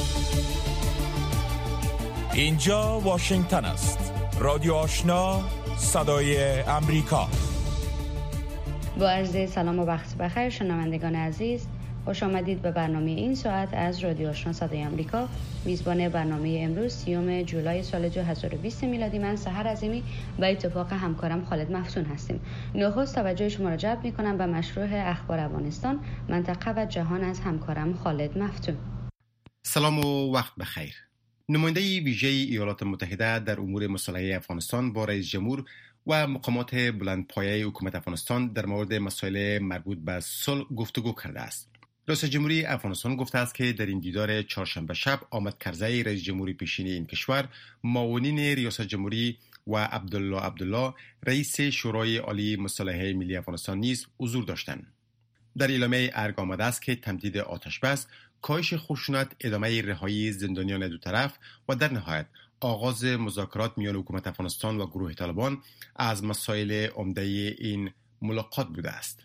اینجا واشنگتن است. رادیو آشنا، صدای امریکا. با عرض سلام و وقت بخیر شنوندگان عزیز، خوش آمدید به برنامه این ساعت از رادیو آشنا صدای امریکا. میزبان برنامه امروز 30 جولای سال 2020 میلادی من سحر عظیمی و اتفاق همکارم خالد مفتون هستیم. نخست توجه شما را جلب می‌کنم به مشروع اخبار افغانستان، منطقه و جهان از همکارم خالد مفتون. سلام و وقت بخیر. نماینده ویژه ایالات متحده در امور مسلحه افغانستان با رئیس جمهور و مقامات بلندپایه حکومت افغانستان در مورد مسائل مربوط به صلح گفتگو کرده است. رئیس جمهوری افغانستان گفته است که در این دیدار چهارشنبه شب آمد کرزی رئیس جمهوری پیشین این کشور، معاونین ریاست جمهوری و عبدالله رئیس شورای عالی مصالحه ملی افغانستان نیز حضور داشتند. در اعلامیه ارگ آمده است که تمدید آتش بس، کاهش خشونت، ادامه رهایی زندانیان دو طرف و در نهایت آغاز مذاکرات میان حکومت افغانستان و گروه طالبان از مسائل عمده این ملاقات بوده است.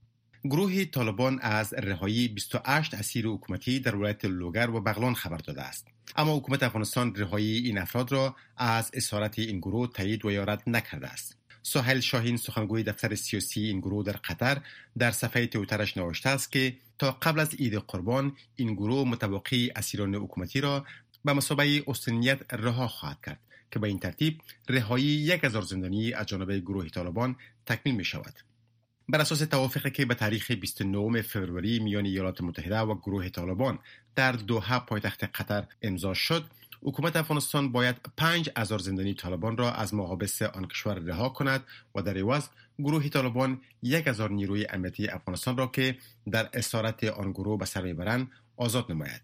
گروه طالبان از رهایی 28 اسیر حکومتی در ولایت لوگر و بغلان خبر داده است، اما حکومت افغانستان رهایی این افراد را از اسارت این گروه تایید و یا رد نکرده است. سهیل شاهین، سخنگوی دفتر سیاسی این گروه در قطر، در صفحه توییترش نوشته است که تا قبل از عید قربان این گروه متوقی اسیران حکومتی را به مثابه استنیت رها خواهد کرد که به این ترتیب رهایی 1000 زندانی از جانب گروه طالبان تکمیل می شود. بر اساس توافقی که به تاریخ 29 فوریه میان ایالات متحده و گروه طالبان در دوحه پایتخت قطر امضا شد، حکومت افغانستان باید 5000 زندانی طالبان را از محابس آن کشور رها کند و در عوض گروه طالبان 1000 نیروی امنیتی افغانستان را که در اسارت آن گروه به سر میبرند آزاد نماید.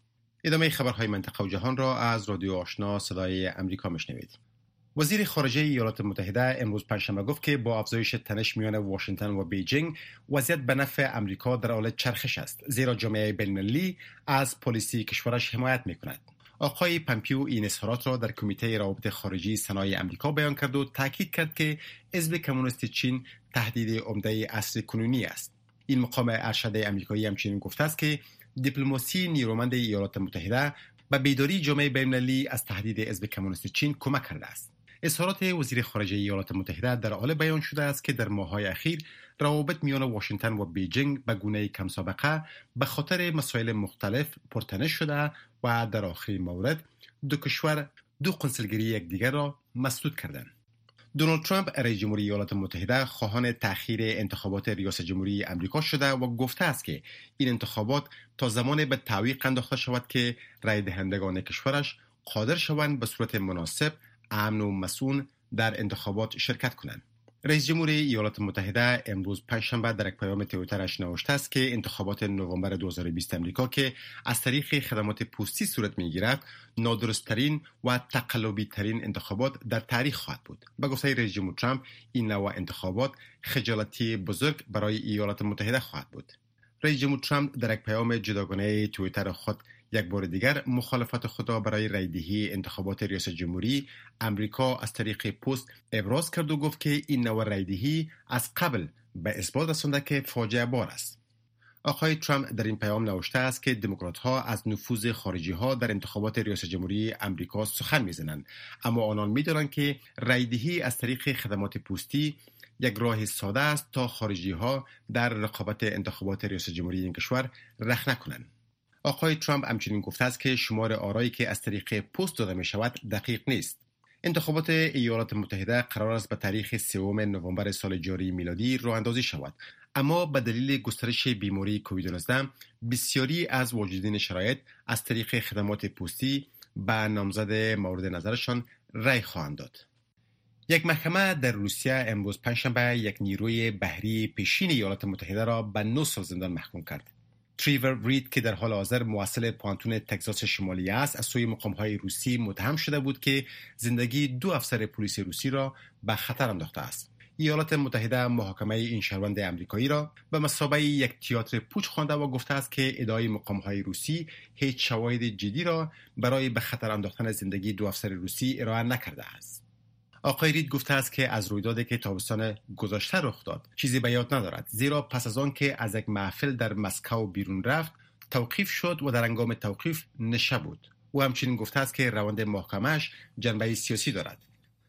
ادامه خبرهای منطقه و جهان را از رادیو آشنا صدای امریکا میشنوید. وزیر خارجه ایالات متحده امروز پنجشنبه گفت که با افزایش تنش میان واشنگتن و بیجینگ، وضعیت به نفع امریکا در حال چرخش است، زیرا جامعه بین‌المللی از پالیسی کشورش حمایت میکند. آقای پامپیو این اظهارات را در کمیته روابط خارجی سنای امریکا بیان کرد و تاکید کرد که حزب کمونیست چین تهدید عمده عصر کنونی است. این مقام ارشد امریکایی همچنین گفته است که دیپلماسی نیرومند ایالات متحده به بیداری جامعه بین‌المللی از تهدید حزب کمونیست چین کمک کرده است. اظهارات وزیر خارجه ایالات متحده در حال بیان شده است که در ماه‌های اخیر روابط میان واشنگتن و بیجینگ به گونه‌ای کم سابقه به خاطر مسائل مختلف پرتنش شده و در آخرین مورد دو کشور دو قنصلگری یکدیگر را مسدود کردند. دونالد ترامپ رئیس جمهوری ایالات متحده خواهان تأخیر انتخابات ریاست جمهوری آمریکا شده و گفته است که این انتخابات تا زمان به تعویق انداخته شود که رای دهندگان کشورش قادر شوند به صورت مناسب، امن و مسئول در انتخابات شرکت کنند. رئیس جمهوری ایالات متحده امروز پنجشنبه در یک پیام توییترش نوشته است که انتخابات نوامبر 2020 امریکا که از طریق خدمات پستی صورت می‌گیرد، نادرست‌ترین و تقلبی‌ترین انتخابات در تاریخ خواهد بود. به گفته رئیس جمهور ترامپ، این نوع انتخابات خجالتی بزرگ برای ایالات متحده خواهد بود. رئیس جمهور ترامپ در یک پیام جداگانه توییتر خود یک بار دیگر مخالفت خود را برای رایدهی انتخابات ریاست جمهوری امریکا از طریق پست ابراز کرد و گفت که این نوع رایدهی از قبل به اثبات رسانده که فاجعه بار است. آقای ترامپ در این پیام نوشته است که دموکرات‌ها از نفوذ خارجی‌ها در انتخابات ریاست جمهوری امریکا سخن می‌زنند، اما آنان می‌دانند که رایدهی از طریق خدمات پستی یک راه ساده است تا خارجی‌ها در رقابت انتخابات ریاست جمهوری این کشور رخ نکنند. آقای ترامپ همچنین گفته است که شمار آرایی که از طریق پست داده می شود دقیق نیست. انتخابات ایالات متحده قرار است به تاریخ 3 نوامبر سال جاری میلادی راه اندازی شود، اما به دلیل گسترش بیماری کووید 19 بسیاری از واجدین شرایط از طریق خدمات پستی به نامزد مورد نظرشان رای خواهند داد. یک محکمه در روسیه امروز پنجشنبه یک نیروی بحری پیشین ایالات متحده را به 9 سال زندان محکوم کرد. تریور رید که در حال حاضر موصل پانتون تگزاس شمالی است، از سوی مقام‌های روسی متهم شده بود که زندگی 2 افسر پلیس روسی را به خطر انداخته است. ایالات متحده محاکمه این شهروند آمریکایی را به مثابه یک تئاتر پوچ خوانده و گفته است که ادعای مقام‌های روسی هیچ شواهد جدی را برای به خطر انداختن زندگی 2 افسر روسی ارائه نکرده است. آقای رید گفته است که از رویدادی که تابستان گذشته رخ داد چیزی به یاد ندارد، زیرا پس از آن که از یک محفل در مسکو بیرون رفت توقیف شد و در هنگام توقیف نشه بود. او همچنین گفته است که روند محکمه‌اش جنبه سیاسی دارد.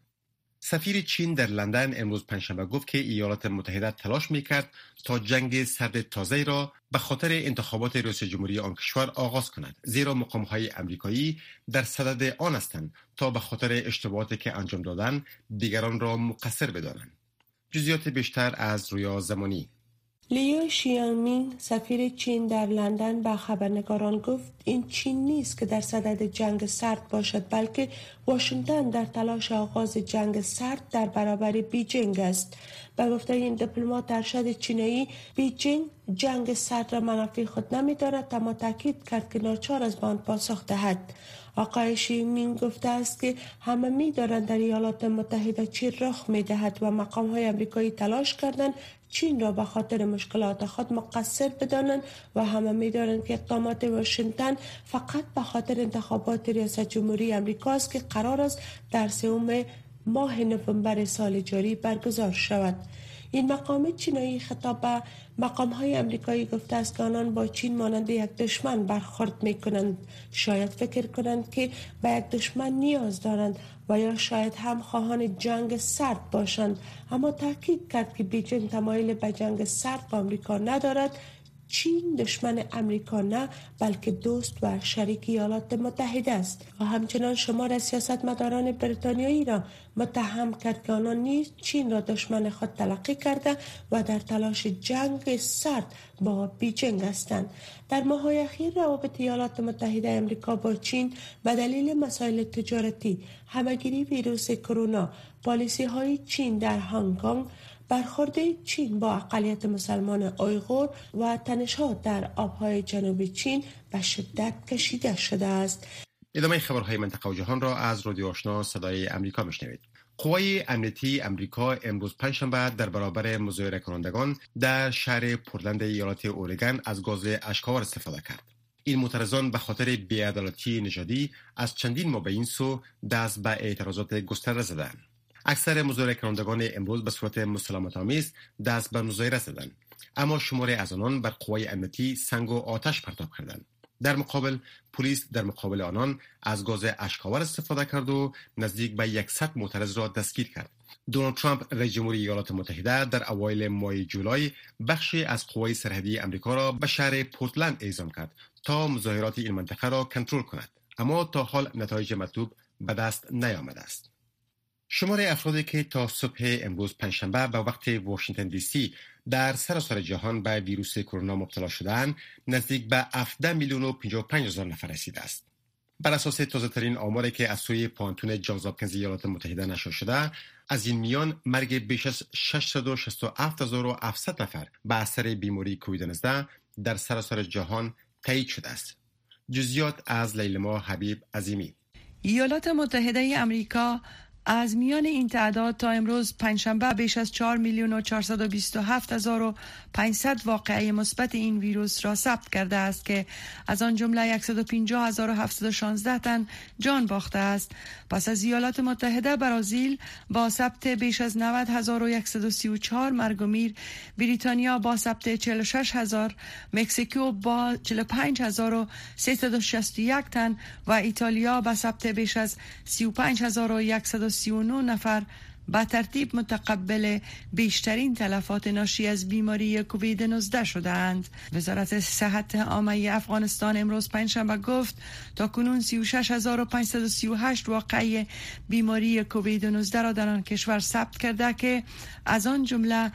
سفیر چین در لندن امروز پنجشنبه گفت که ایالات متحده تلاش می‌کرد تا جنگ سرد تازه‌ای را به خاطر انتخابات ریاست جمهوری آن کشور آغاز کند، زیرا مقام‌های آمریکایی در صدد آن هستند تا به خاطر اشتباهاتی که انجام دادن دیگران را مقصر بدانند. جزئیات بیشتر از رویا زمانی. لیو شیانگمینگ سفیر چین در لندن به خبرنگاران گفت این چین نیست که در صدد جنگ سرد باشد، بلکه واشنگتن در تلاش آغاز جنگ سرد در برابر بیجینگ است. به گفته این دیپلمات ارشد چینی، بیجینگ جنگ سرد را منافع خود نمی‌دارد، اما تاکید کرد که ناچار از آن پاسخ دهد. آقای شیانگمینگ گفته است که همه می‌دانند در ایالات متحده چی رخ می‌دهد و مقام‌های آمریکایی تلاش کردند چین را به خاطر مشکلات خود مقصر بدانند و همه می‌دانند که اقدامات واشنگتن فقط به خاطر انتخابات ریاست جمهوری آمریکا است که قرار است در 3 ماه نوامبر سال جاری برگزار شود. این مقام چینی خطاب به مقام‌های آمریکایی گفته است که آنان با چین مانند یک دشمن برخورد می‌کنند. شاید فکر کنند که به یک دشمن نیاز دارند و یا شاید هم خواهان جنگ سرد باشند، اما تاکید کرد که بیجینگ تمایل به جنگ سرد با آمریکا ندارد. چین دشمن آمریکا نه، بلکه دوست و شریک ایالات متحده است و همچنان شمار از سیاستمداران بریتانیایی را متهم کرد که آنان نیز چین را دشمن خود تلقی کرده و در تلاش جنگ سرد با بیجینگ هستند. در ماه‌های اخیر روابط ایالات متحده آمریکا با چین به دلیل مسائل تجارتی، همه‌گیری ویروس کرونا، پالیسی‌های چین در هنگ کنگ، برخورد چین با اقلیت مسلمان اویغور و تنش‌ها در آبهای جنوب چین به شدت کشیده شده است. ادامه خبرهای منطقه و جهان را از رادیو آشنا صدای آمریکا میشنوید. قوای امنیتی آمریکا امروز پنجشنبه در برابر مظاهره کنندگان در شهر پورتلند ایالت اورگان از گاز اشک‌آور استفاده کرد. این معترضان به خاطر بی‌عدالتی نژادی از چندین ماه به این سو دست به اعتراضات گسترده زدند. اکثر مظاهره کنندگان امروز به صورت مسالمت‌آمیز دست به مظاهره زدند، اما شماری از آنان بر قوای امنیتی سنگ و آتش پرتاب کردند. در مقابل پلیس در مقابل آنان از گاز اشک‌آور استفاده کرد و نزدیک به 100 معترض را دستگیر کرد. دونالد ترامپ رئیس جمهوری ایالات متحده در اوایل ماه جولای بخشی از قوای سرحدی آمریکا را به شهر پورتلند اعزام کرد تا مظاهرات این منطقه را کنترل کند، اما تا حال نتایج مطلوب به دست نیامده است. شمار افرادی که تا صبح امروز پنجشنبه به وقت واشنگتن دی سی در سراسر جهان به ویروس کرونا مبتلا شدند نزدیک به 17,055,000 نفر رسیده است. بر اساس تازه‌ترین آماری که از سوی پانتون جانز هاپکینز ایالات متحده نشر شده، از این میان مرگ بیش از 667,700 نفر به اثر بیماری کووید 19 در سراسر جهان تایید شده است. جزئیات از لیلما حبیب عظیمی. ایالات متحده آمریکا از میان این تعداد تا امروز پنجشنبه بیش از 4,427,500 واقعه مثبت این ویروس را ثبت کرده است که از آن جمله 150,716 تن جان باخته است. پس از ایالات متحده، برزیل با ثبت بیش از 90,134 مرگ و میر، بریتانیا با ثبت 46,000، مکزیکو با 45,361 تن و ایتالیا با ثبت بیش از 35,139 نفر به ترتیب متقبل بیشترین تلفات ناشی از بیماری کووید 19 شدند. وزارت صحت عامه افغانستان امروز پنجشنبه گفت تا کنون 36,538 واقعه بیماری کووید 19 را در آن کشور ثبت کرده که از آن جمله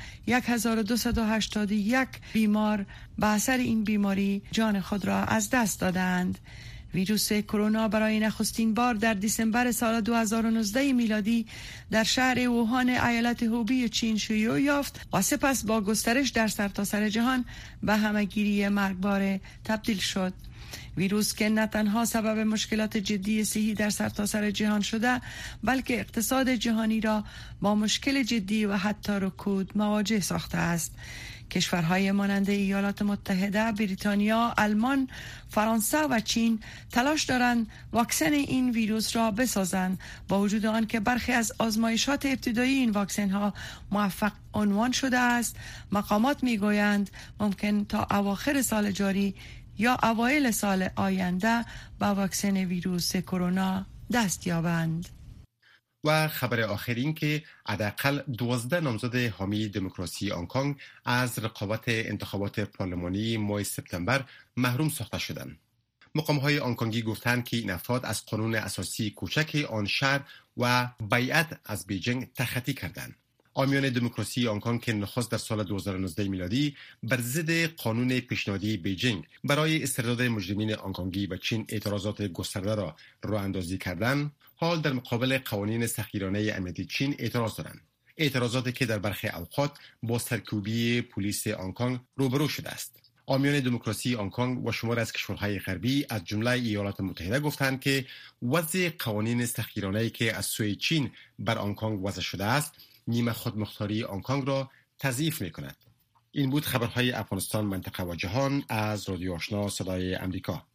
1,281 بیمار به اثر این بیماری جان خود را از دست دادند. ویروس کرونا برای نخستین بار در دسامبر سال 2019 میلادی در شهر ووهان ایالت هوبی چین شیوع یافت و سپس با گسترش در سرتاسر جهان به همهگیری مرگبار تبدیل شد. ویروس که نه تنها سبب مشکلات جدی صحی در سرتاسر جهان شده، بلکه اقتصاد جهانی را با مشکل جدی و حتی رکود مواجه ساخته است. کشورهای مانند ایالات متحده، بریتانیا، آلمان، فرانسه و چین تلاش دارند واکسن این ویروس را بسازند، با وجود آن که برخی از آزمایشات ابتدایی این واکسن ها موفق عنوان شده است. مقامات میگویند ممکن تا اواخر سال جاری یا اوایل سال آینده به واکسن ویروس کرونا دست یابند. و خبر آخر این که حداقل 12 نامزد حامی دموکراسی هنگ کنگ از رقابت انتخابات پارلمانی ماه سپتامبر محروم ساخته شدند. مقام‌های هنگ کنگی گفتند که این افراد از قانون اساسی کوچک آن شهر و بیعت از بیجینگ تخطی کردند. حامیان دموکراسی هنگ کنگ که نخست در سال 2019 میلادی بر ضد قانون پیشنهادی بیجینگ برای استرداد مجرمین هنگ کنگی و چین اعتراضات گسترده را راه اندازی کردند، حال در مقابل قوانین سختگیرانه امنیتی چین اعتراض دارند. اعتراضاتی که در برخی اوقات با سرکوبی پلیس هنگ کنگ روبرو شده است. حامیان دموکراسی هنگ کنگ و شمار از کشورهای غربی از جمله ایالات متحده گفتند که وضع قوانین سختگیرانه‌ای که از سوی چین بر هنگ کنگ وضع شده است، نیمه خودمختاری هنگ کنگ را تضعیف می‌کند. این بود خبرهای افغانستان، منطقه و جهان از رادیو آشنا صدای امریکا.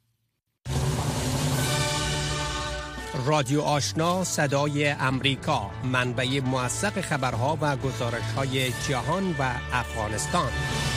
رادیو آشنا صدای امریکا، منبع موثق خبرها و گزارش‌های جهان و افغانستان.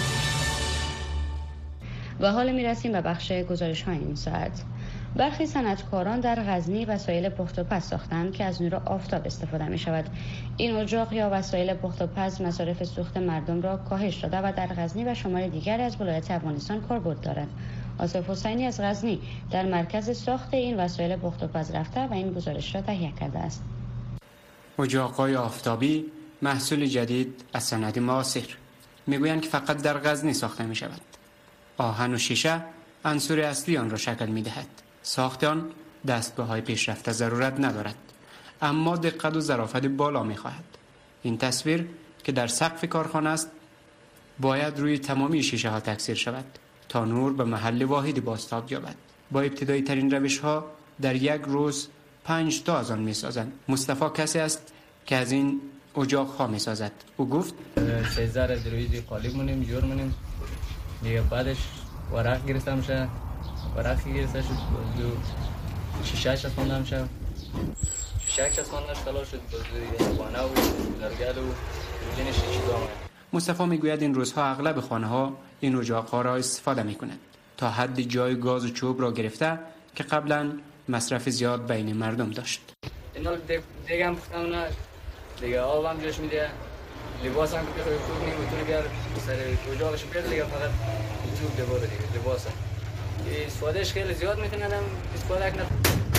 و حالا میرسیم به بخش گزارش‌های این ساعت. برخی صنعتکاران در غزنی وسایل پخت و پز ساختند که از نور آفتاب استفاده می شود. این اجاق یا وسایل پخت و پز مصارف سوخت مردم را کاهش داده و در غزنی و شمال دیگر از ولایت افغانستان کاربرد دارد. آصف حسینی از غزنی در مرکز ساخت این وسایل پخت و پز رفته و این گزارش را تهیه کرده است. اجاق‌های آفتابی محصول جدید از صنعت معاصر، میگویند که فقط در غزنی ساخته می شود. آهن و شیشه عنصر اصلی آن را شکل می دهد. ساخت آن دستگاه‌های پیشرفته ضرورت ندارد، اما دقت و ظرافت بالا می خواهد. این تصویر که در سقف کارخانه است باید روی تمامی شیشه ها تکثیر شود تا نور به محل واحدی بازتاب یابد. با ابتدایی ترین روش ها در یک روز 5 تا از آن می سازند. مصطفی کسی است که از این اجاق ها می سازد. او گفت 13 از روی قالب مونیم جور مونیم دیگه، بعدش ورق گرفته میشه، ورق گرفته شد دو شیشه چسبانده میشه، شیشه چسبانده خلاص شد دیگه، وانه و درگل و روزین شیشه دامه. مصطفی میگوید این روزها اغلب خانه ها این اجاق ها را استفاده میکنند تا حد جای گاز و چوب را گرفته که قبلا مصرف زیاد بین مردم داشت. اینا دیگه هم پختمونه دیگه، آب هم جوش میده، لباس هم که خوب نیم میتونه بیار سر اجاقش بیاد دیگه، فقط چوب دیواره دیگه لباس هم استفادهش خیلی زیاد میتونن هم استفاده کنن.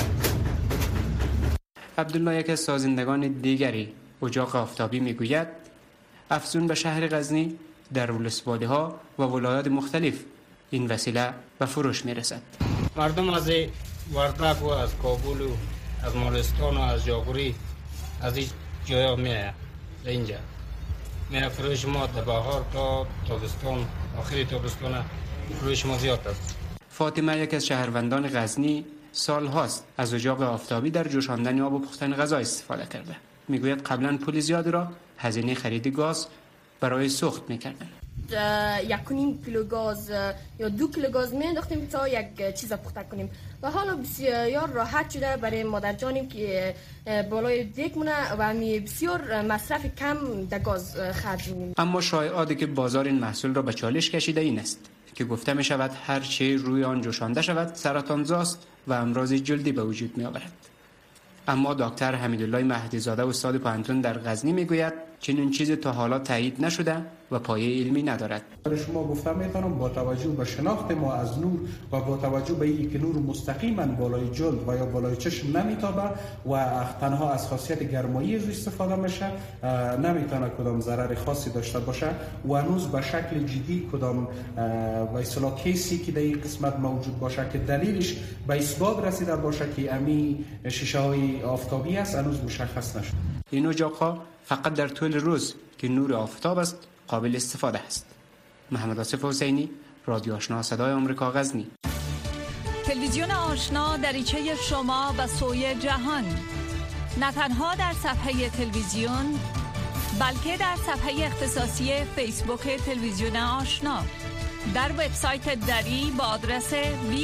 عبدالله یک از سازندگان دیگری اجاق آفتابی میگوید افزون به شهر غزنی در ولسوالی ها و ولایات مختلف این وسیله به فروش میرسد. مردم از وردک و از کابل و از مالستان و از جاغوری از این جایا میآید اینجا میره فروش ما در بهار تا تابستان، آخری تابستان فروش ما زیاد است. فاطمه یک از شهروندان غزنی سال هاست از اجاق آفتابی در جوشاندن آب و پختن غذا استفاده کرده. میگوید قبلا پول زیادی را هزینه خرید گاز برای سوخت میکردن. 1.5 کیلو گاز یا 2 کیلو گاز مینداختیم تا یک چیز پخته کنیم و حالا بسیار راحت شده برای مادر جانیم که بالای دیگ مونه و بسیار مصرف کم در گاز خرج می‌کنیم. اما شایعاتی که بازار این محصول را به چالش کشیده این است که گفته می شود هر چی روی آن جوشانده شود سرطانزاست و امراض جلدی به وجود می آورد. اما دکتر حمیدالله مهدی زاده استاد پانتون در غزنی میگوید چنین چیزی تا حالا تایید نشده و پایه علمی ندارد. شما گفتم میتونم با توجه به شناخت ما از نور و با توجه به اینکه نور مستقیما بالای جلد و یا بالای چشم نمیتابه و تنها از خاصیت گرمایی از استفاده میشه، نمیتونه کدام ضرر خاصی داشته باشه و هنوز به شکل جدی کدام به اصطلاح کیسی که در این قسمت موجود باشه که دلیلش به اثبات رسیده باشه که امی شیشه های آفتابی است هنوز مشخص نشده. این اجاق‌ها فقط در طول روز که نور آفتاب است قابل استفاده است. محمد آصف حسینی، رادیو آشنا صدای آمریکا، غزنی. تلویزیون آشنا دریچه شما و سوی جهان، نه تنها در صفحه تلویزیون بلکه در صفحه اختصاصی فیسبوک تلویزیون آشنا، در وبسایت دری با آدرس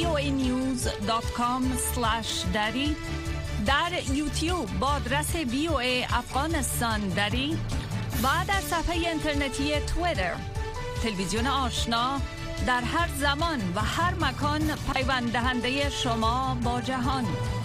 voanews.com/dari، در یوتیوب با آدرس VOA افغانستان دری و در صفحه اینترنتی توییتر. تلویزیون آشنا در هر زمان و هر مکان پیوند دهنده شما با جهان.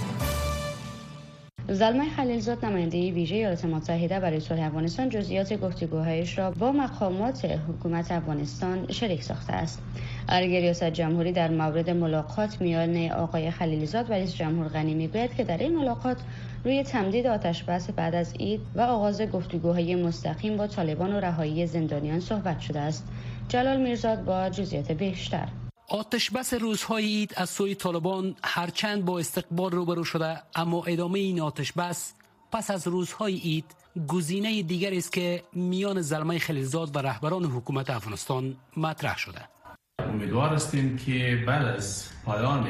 زلمه خلیلزاد نماینده ویژه ایالات متحده برای صلح افغانستان جزئیات گفتگوهایش را با مقامات حکومت افغانستان شریک ساخته است. ارگ ریاست جمهوری در مورد ملاقات میان آقای خلیلزاد و رئیس جمهور غنی میگوید که در این ملاقات روی تمدید آتشبس بعد از عید و آغاز گفتگوهای مستقیم با طالبان و رهایی زندانیان صحبت شده است. جلال میرزاد با جزئیات بیشتر. آتشبس روزهای عید از سوی طالبان هرچند با استقبال روبرو شده، اما ادامه این آتشبس پس از روزهای عید گزینه دیگری است که میان زلمه خلیلزاد و رهبران حکومت افغانستان مطرح شده. امیدوار هستیم که بعد از پایان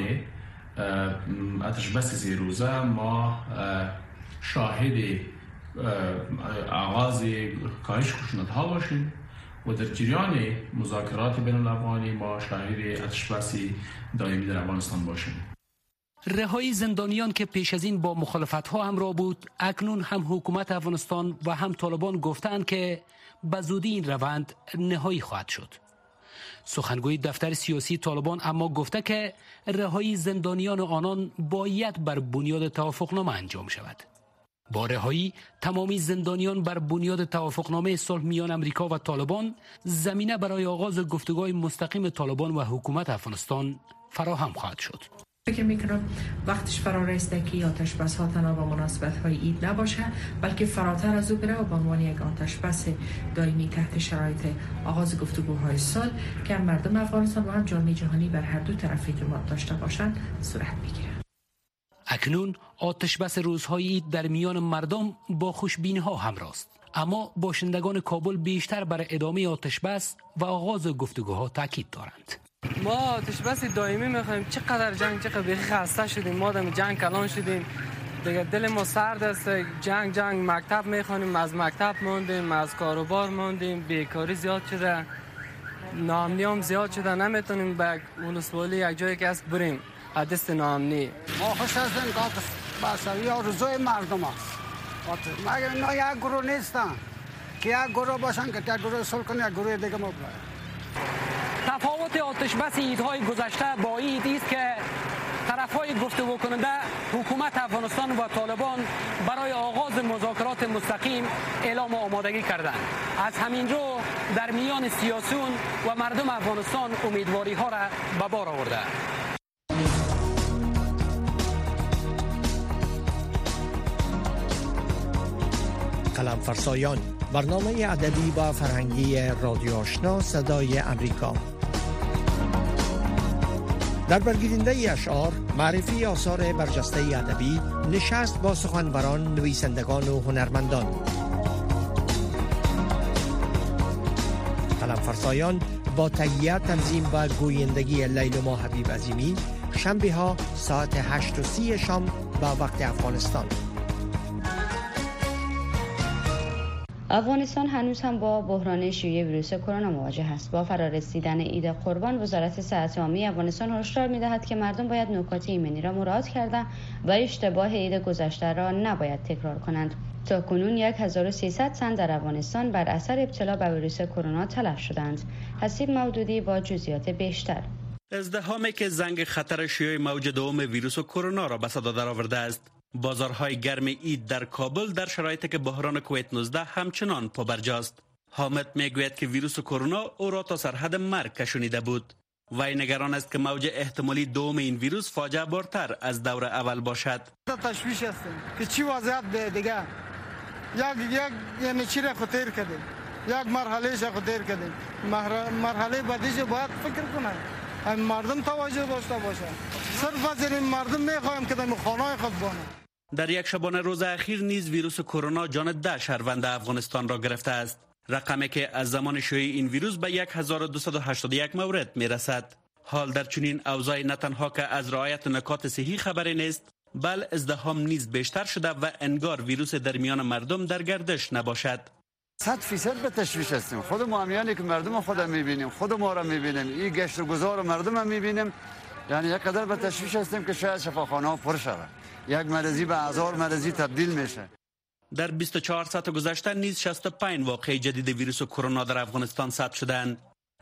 آتشبس 3 روزه ما شاهد آغاز کاهش خشونت‌ها باشیم و در جریان مذاکرات بین الافغانی ما شاهد آتشبس دائمی در افغانستان باشیم. رهایی زندانیان که پیش از این با مخالفت‌ها همراه بود، اکنون هم حکومت افغانستان و هم طالبان گفتند که به زودی این روند نهایی خواهد شد. سخنگوی دفتر سیاسی طالبان اما گفته که رهایی زندانیان آنان باید بر بنیاد توافقنامه انجام شود. با رهایی تمامی زندانیان بر بنیاد توافقنامه صلح میان امریکا و طالبان زمینه برای آغاز گفتگوهای مستقیم طالبان و حکومت افغانستان فراهم خواهد شد. فکر میکنم وقتش فرا رسیده که آتشبس ها تنها با مناسبت های عید نباشه، بلکه فراتر از او بره و به عنوان یک آتشبس دائمی تحت شرایط آغاز گفتگوهای صلح که مردم افغانستان و هم جامعه جهانی بر هر دو طرف اعتماد داشته باشند صورت بگیره. اکنون آتشبس روزهای عید در میان مردم با خوشبینی ها همراه است، اما باشندگان کابل بیشتر بر ادامه آتشبس و آغاز گفتگوها تاکید دارند. ما آتشبس دائمی میخوایم. چقدر چقدر خسته شدیم، ما دم جنگ کلان شدیم دیگه، دل ما سرد است. جنگ مکتب میخوانیم، از مکتب موندیم، از کاروبار موندیم، بیکاری زیاد شده، ناامنی هم زیاد شده، نمیتونیم به ولسوالی یک جایی که است بریم دست ناامنی. ما خوش هستیم که بسوی آرزوی مردم است. مگر اینا یک گروه نیستن که یک گروه باشن که یک گروه صلح کنه، یک گروه دیگه مبارد. تفاوت آتشبس عیدهای گذشته با عید است که طرفهای گفتگو کننده حکومت افغانستان و طالبان برای آغاز مذاکرات مستقیم اعلام آمادگی کردند. از همین رو در میان سیاسیون و مردم افغانستان امیدواری ها را به بار آورده. قلم فرسایان، برنامه ادبی و فرهنگی رادیو آشنا صدای امریکا. در برگیرنده اشعار، معرفی آثار برجسته ادبی، نشست با سخنوران، نویسندگان و هنرمندان. قلم فرسایان با تهیه، تنظیم و گویندگی لیلما حبیب عظیمی، شنبه ها ساعت 8:30 شام با وقت افغانستان. افغانستان هنوز هم با بحران شیوع ویروس کرونا مواجه است. با فرارسیدن عید قربان، وزارت صحت عامه افغانستان هشدار می‌دهد که مردم باید نکات ایمنی را مراعات کرده و اشتباه عید گذشته را نباید تکرار کنند. تاکنون 1300 تن در افغانستان بر اثر ابتلا به ویروس کرونا تلف شدند. حسیب مودودی با جزئیات بیشتر. ازدحامی که زنگ خطر شیوع موج دوم ویروس کرونا را به صدا درآورده است. بازارهای گرم عید در کابل در شرایطی که بحران کووید 19 همچنان پابرجاست. حامد میگوید که ویروس کرونا او را تا سرحد مرگ کشانیده بود. وی نگران است که موج احتمالی دوم این ویروس فاجعه بارتر از دور اول باشد. تشویش هستیم که چی وضعیت دیگه، یک چی را خطیر کردیم، یک مرحله را خطیر کردیم، مرحله بعدیش باید فکر کنن، مردم توجه داشته باشه. صرف از این مردم میخوایم که در خانه خود بانه. در یک شبانه روز اخیر نیز ویروس کرونا جان 10 شهروند افغانستان را گرفته است. رقمی که از زمان شیوع این ویروس به 1281 مورد میرسد. حال در چنین اوضاع نه تنها که از رعایت نکات صحی خبری نیست، بل ازدحام نیز بیشتر شده و انگار ویروس در میان مردم در گردش نباشد. 100% به تشویش هستیم. خود ما همیانی که مردم خودم میبینیم، خود ما را میبینیم، این گشت و گذار مردم هم میبینیم، یعنی یک قدر به تشویش هستیم که شاید شفاخانه ها پر شود، یک مرضی به هزار مرضی تبدیل میشه. در 24 ساعت گذشته نیز 65 واقعه جدید ویروس کرونا در افغانستان ثبت شدند.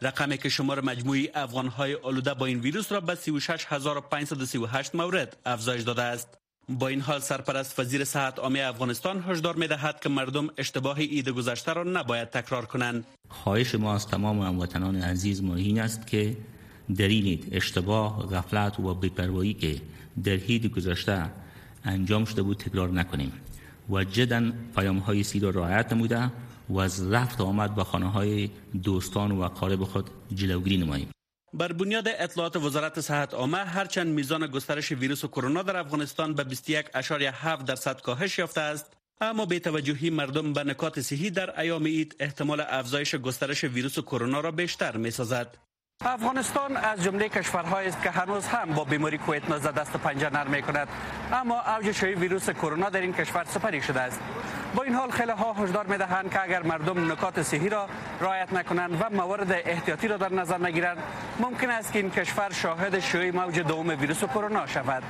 رقمی که شمار مجموعی افغان‌های آلوده با این ویروس را به 36538 مورد افزایش داده است. با این حال سرپرست وزیر صحت عامه افغانستان هشدار می‌دهد که مردم اشتباه عید گذشته را نباید تکرار کنند. خواهش ما از تمام هموطنان عزیز ما این است که در این اشتباه، غفلت و بی‌پروایی که در عید گذشته انجام شده بود تکرار نکنیم و جداً پیام‌های سید را رعایت نموده و از رفت آمد به خانه‌های دوستان و اقارب خود جلوگیری نماییم. بر بنیاد اطلاعات وزارت صحت عامه، هرچند میزان گسترش ویروس کرونا در افغانستان به 21.7% کاهش یافته است، اما به توجهی مردم به نکات صحی در ایام عید احتمال افزایش گسترش ویروس کرونا را بیشتر می‌سازد. افغانستان از جمله کشورهایی است که هنوز هم با بیماری کووید 19 دست و پنجه نرم می‌کند، اما اوج شیوع ویروس کرونا در این کشور سپری شده است. با این حال خیلی ها هشدار می‌دهند که اگر مردم نکات صحی را رعایت نکنند و موارد احتیاطی را در نظر نگیرند، ممکن است که این کشور شاهد شیوع موج دوم ویروس کرونا شود.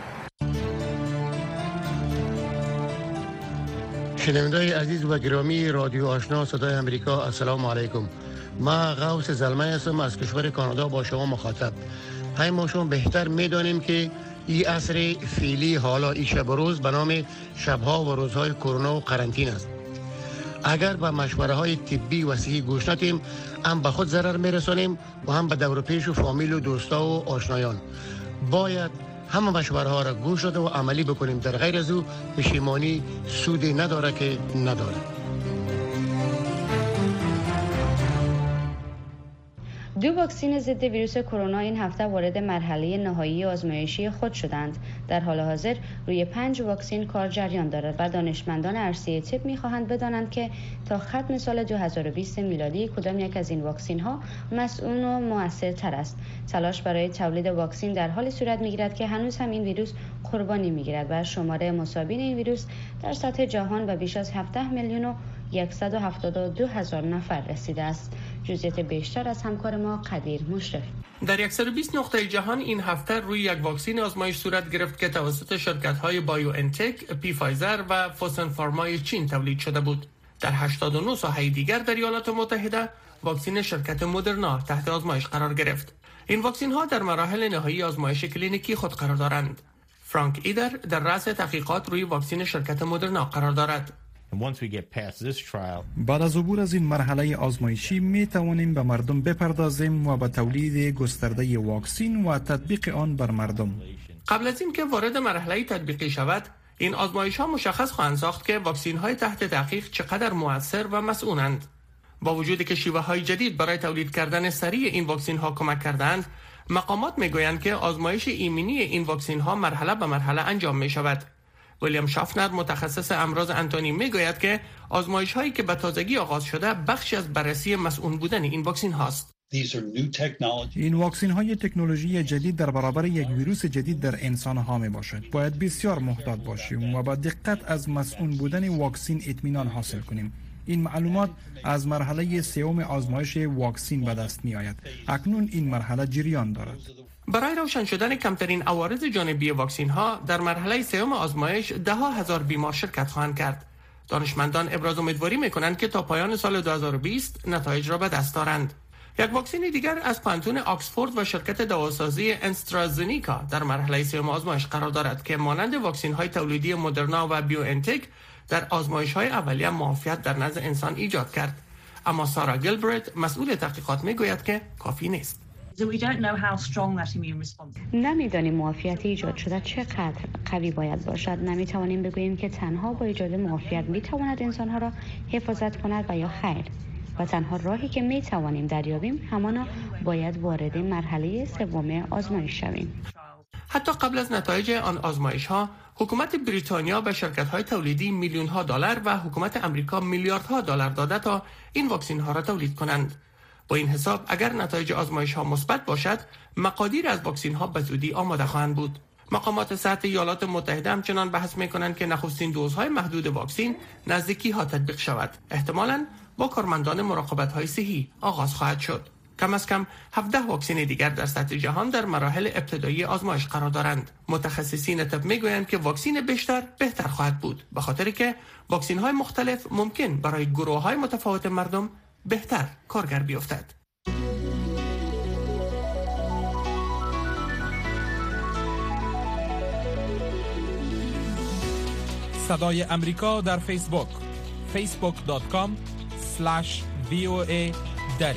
شنوندگان عزیز و گرامی رادیو آشنا صدای امریکا، السلام علیکم. ما غوث زلمه هستم از کشور کانادا با شما مخاطب. ما شما بهتر میدانیم که این عصر فعلی حالا این شب و روز به نام شبها و روزهای کرونا و قرنطینه است. اگر به مشوره های طبی و صحی گوش ندیم، هم به خود ضرر میرسانیم و هم به دور و پیش و فامیل و دوستا و آشنایان. باید همه مشوره ها را گوش داده و عملی بکنیم، در غیر از او پشیمانی سودی نداره که نداره. دو واکسن ضد ویروس کرونا این هفته وارد مرحله نهایی آزمایشی خود شدند. در حال حاضر روی 5 واکسن کار جریان دارد و دانشمندان عرصه طب می‌خواهند بدانند که تا ختم سال 2020 میلادی کدام یک از این واکسن ها مسئول و مؤثرتر است. تلاش برای تولید واکسن در حال صورت می‌گیرد که هنوز هم این ویروس قربانی می‌گیرد و شمار مصابین این ویروس در سطح جهان به بیش از 17,172,000 نفر رسیده است. جزئیات بیشتر از همکار ما قدیر مشرف. در 120 نقطه جهان این هفته روی یک واکسن آزمایش صورت گرفت که توسط شرکت‌های بایو انتک، پی فایزر و فوسن فارمای چین تولید شده بود. در 89 ساحه دیگر در ایالات متحده واکسن شرکت مدرنا تحت آزمایش قرار گرفت. این واکسن ها در مراحل نهایی آزمایش کلینیکی خود قرار دارند. فرانک ایدر در رأس تحقیقات روی واکسن شرکت مدرنا قرار دارد. بعد از عبور از این مرحله آزمایشی می توانیم به مردم بپردازیم و به تولید گسترده واکسن و تطبیق آن بر مردم. قبل از اینکه وارد مرحله تطبیقی شود، این آزمایش ها مشخص خواهند ساخت که واکسن های تحت تحقیق چقدر مؤثر و مسئولند. با وجودی که شیوه های جدید برای تولید کردن سریع این واکسن ها کمک کردند، مقامات می گویند که آزمایش ایمنی این واکسن ها مرحله به مرحله انجام می شود. ویلیام شافنر متخصص امراض انتونی میگوید که آزمایش هایی که به تازگی آغاز شده بخشی از بررسی مسئول بودن این واکسن هاست. این واکسن های تکنولوژی جدید در برابر یک ویروس جدید در انسان ها می باشد. باید بسیار محتاط باشیم و با دقت از مسئول بودن واکسن اطمینان حاصل کنیم. این معلومات از مرحله سوم آزمایش واکسن به دست می آید. اکنون این مرحله جریان دارد. برای روشن شدن کمترین عوارض جانبی واکسن ها در مرحله سوم آزمایش 10,000 بیمار شرکت خواهند کرد. دانشمندان ابراز امیدواری می‌کنند که تا پایان سال 2020 نتایج را به دست دارند. یک واکسن دیگر از پانتون آکسفورد و شرکت دواسازی استرازنیکا در مرحله سوم آزمایش قرار دارد که مانند واکسن‌های تولیدی مدرنا و بیو انتک در آزمایش‌های اولیه معافیت در نزد انسان ایجاد کرد. اما سارا گیلبرت مسئول تحقیقات می‌گوید که کافی نیست. نمیدانیم معافیت ایجاد شده چقدر قوی باید باشد. نمیتوانیم بگوییم که تنها با ایجاد معافیت میتواند انسانها را حفاظت کند و یا خیر. و تنها راهی که میتوانیم دریابیم همانا باید وارد مرحله سوم آزمایش شویم. حتی قبل از نتایج آن آزمایش ها، حکومت بریتانیا به شرکت های تولیدی میلیون ها دلار و حکومت امریکا میلیاردها دلار داده تا این واکسن ها را تولید کنند. با این حساب اگر نتایج آزمایش ها مثبت باشد، مقادیر از واکسن ها به زودی آماده خواهند بود. مقامات صحت ایالات متحده همچنان بحث می‌کنند که نخستین دوزهای محدود واکسن نزدیکی ها تطبیق شود. احتمالاً با کارمندان مراقبت های صحی آغاز خواهد شد. کم از کم 17 واکسن دیگر در سطح جهان در مراحل ابتدایی آزمایش قرار دارند. متخصصین طب میگویند که واکسن بیشتر بهتر خواهد بود، به خاطری که واکسن های مختلف ممکن برای گروه های متفاوت مردم بهتر کارگر بیفتد. صدای امریکا در فیسبوک facebook.com/VOA دری.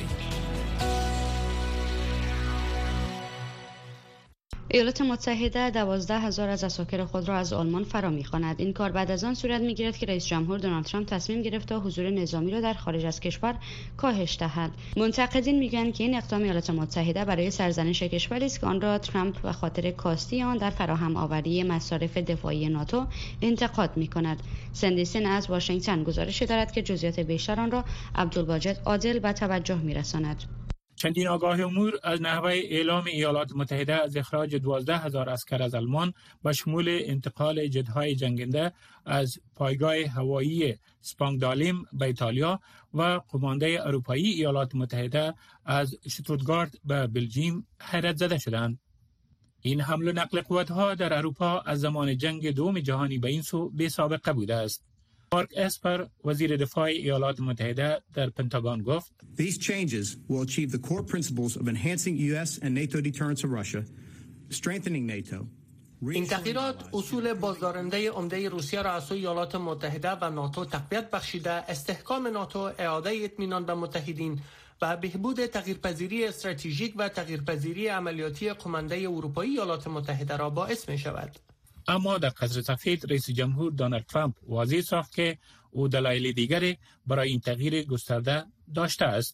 ایالات متحده 12,000 از اساکر خود را از آلمان فرا می‌خواند. این کار بعد از آن صورت می‌گیرد که رئیس جمهور دونالد ترامپ تصمیم گرفت تا حضور نظامی را در خارج از کشور کاهش دهد. منتقدین میگویند که این اقدام ایالات متحده برای سرزنش کشوری است که آن را ترامپ به خاطر کاستی آن در فراهم آوری مصارف دفاعی ناتو انتقاد می‌کند. سندیسن از واشنگتن گزارش دارد که جزئیات بیشتر آن را عبدالواجد عادل به توجه می‌رساند. چندین آگاه امور از نحوه اعلام ایالات متحده از اخراج 12,000 عسکر از آلمان به شمول انتقال جت‌های جنگنده از پایگاه هوایی سپانگدالیم به ایتالیا و قمانده اروپایی ایالات متحده از شتوتگارت به بلژیم حیرت زده شدند. این حمل و نقل قوت‌ها در اروپا از زمان جنگ دوم جهانی به این سو بی سابقه بوده است. مارک اسپر وزیر دفاع ایالات متحده در پنتاگون گفت: These changes will achieve the core principles of enhancing US and NATO deterrence of Russia, strengthening NATO. این تغییرات اصول بازدارنده عمده روسیه را از سوی ایالات متحده و ناتو تقویت بخشیده، استحکام ناتو، اعاده اطمینان به متحدین و بهبود تغییرپذیری استراتژیک و تغییرپذیری عملیاتی قمانده اروپایی ایالات متحده را باعث می شود. اما در قصر سفید رئیس جمهور دونالد ترامپ واضح ساخت که او دلایل دیگری برای این تغییر گسترده داشته است.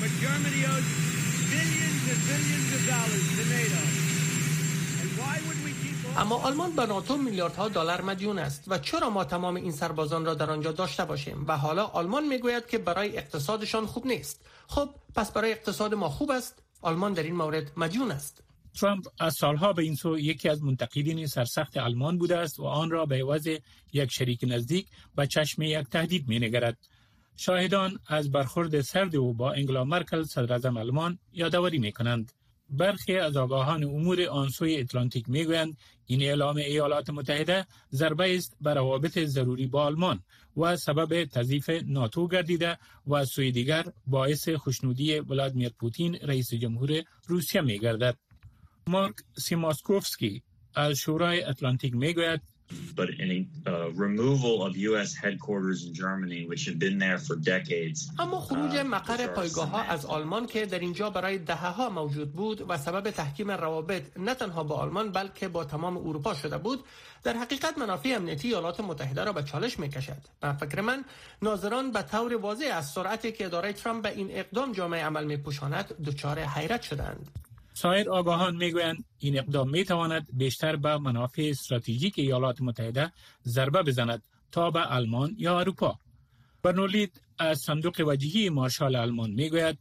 اما آلمان به ناتو میلیاردها دلار مدیون است و چرا ما تمام این سربازان را در آنجا داشته باشیم؟ و حالا آلمان میگوید که برای اقتصادشان خوب نیست. خب پس برای اقتصاد ما خوب است؟ آلمان در این مورد مدیون است. ترامپ از سالها به این سو یکی از منتقدین سرسخت آلمان بوده است و آن را به عوض یک شریک نزدیک و چشم یک تهدید می‌نگرد. شاهدان از برخورد سرد او با انگلا مرکل صدراعظم آلمان یادآوری می‌کنند. برخی از آگاهان امور آن سوی اتلانتیک می‌گویند این اعلام ایالات متحده ضربه است بر روابط ضروری با آلمان و سبب تضعیف ناتو گردیده و از سوی دیگر باعث خوشنودی ولادیمیر پوتین رئیس جمهور روسیه می‌گردد. مارک سیماسکوفسکی از شورای اتلانتیک میگوید But any removal of US headquarters in Germany which had been there for decades. اما خروج مقر پایگاه‌ها از آلمان که در اینجا برای دهه‌ها موجود بود و سبب تحکیم روابط نه تنها با آلمان بلکه با تمام اروپا شده بود، در حقیقت منافع امنیتی ایالات متحده را به چالش می‌کشد. به فکر من ناظران به طور واضح از سرعتی که اداره ترامپ به این اقدام جامعه عمل می‌پوشاند دچار حیرت شدند. سایر آگاهان میگویند این اقدام میتواند بیشتر به منافع استراتژیک ایالات متحده ضربه بزند تا به آلمان یا اروپا. برنولید از صندوق وجهی مارشال آلمان میگوید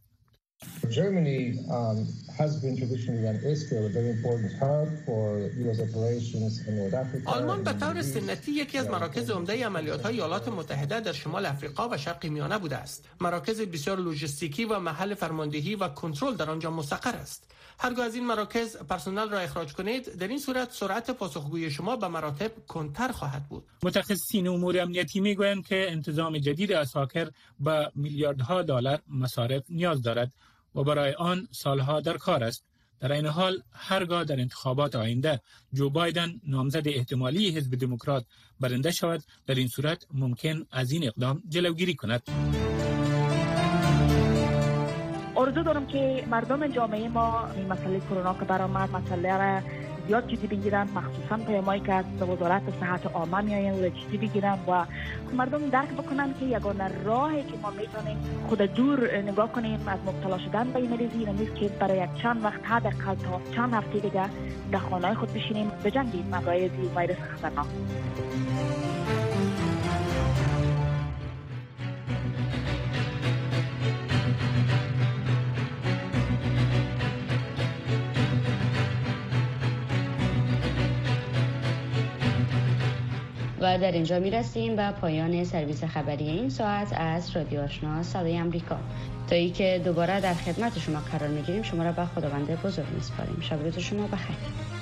Germany has been traditionally and is still a very important hub for US operations in North Africa. آلمان به طور سنتی یکی از مراکز عمده عملیات‌های ایالات متحده در شمال افریقا و شرق میانه بوده است. مراکز بسیار لوجستیکی و محل فرماندهی و کنترل در آنجا مستقر است. هرگاه از این مراکز پرسنل را اخراج کنید، در این صورت سرعت پاسخگویی شما به مراتب کندتر خواهد بود. متخصصین امور امنیتی میگویند که انتظام جدید اساکر به میلیاردها دلار مصارف نیاز دارد و برای آن سالها در کار است. در این حال هرگاه در انتخابات آینده جو بایدن نامزد احتمالی حزب دموکرات برنده شود، در این صورت ممکن از این اقدام جلوگیری کند. آرزو دارم که مردم جامعه ما این مسئله کرونا که برآمد مسئله را زیاد جدی بگیرن، مخصوصا پیامایی که از وزارت صحت عامه میآیند و جدی بگیرن و مردم درک بکنن که یگانه راهی که ما میتونیم خود دور نگاه کنیم از مبتلا شدن به این مریضی نیست که برای یک چند وقت حداقل تا چند هفته دیگه در خانه‌های خود بشینیم بجنگیم با این ویروس خطرناک. و در اینجا میرسیم به پایان سرویس خبری این ساعت از رادیو آشنا صدای امریکا. تا ای که دوباره در خدمت شما قرار میگیریم شما را به خداوند بزرگ میسپاریم. شب روز شما بخیر.